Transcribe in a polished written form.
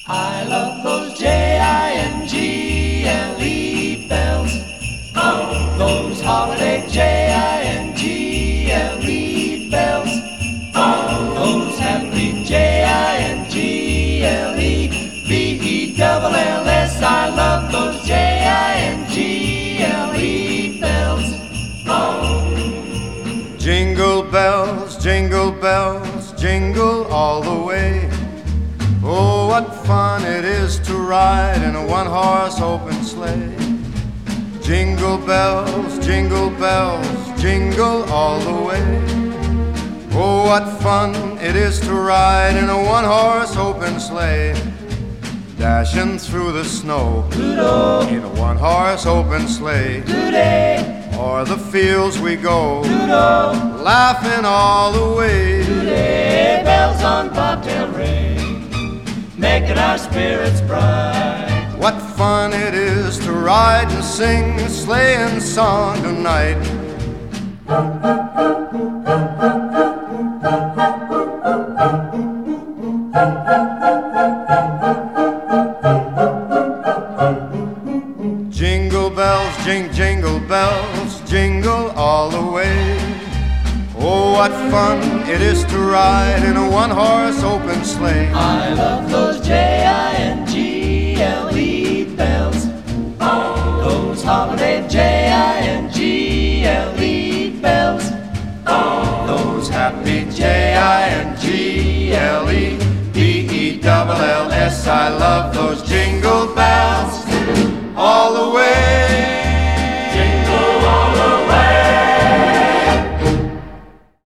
I love those Jingle bells. Oh, those holiday Jingle bells. Oh, those happy Jingle bells. I love those Jingle bells. Oh. Jingle bells, jingle all the way. Oh, what fun it is to ride in a one-horse open sleigh. Jingle bells, jingle all the way. Oh, what fun it is to ride in a one-horse open sleigh. Dashing through the snow Doodle. in a one-horse open sleigh. Today, O'er the fields we go, doodle, laughing all the way. today, bells on bobtail ring, making our spirits bright. What fun it is to ride and sing a sleighing song tonight. Jingle bells, jingle bells, jingle all the way. Oh, what fun it is to ride in a one-horse open sleigh. I love those Jingle bells. Those holiday Jingle bells. Those happy Jingle bells. I love those jingle bells all the way.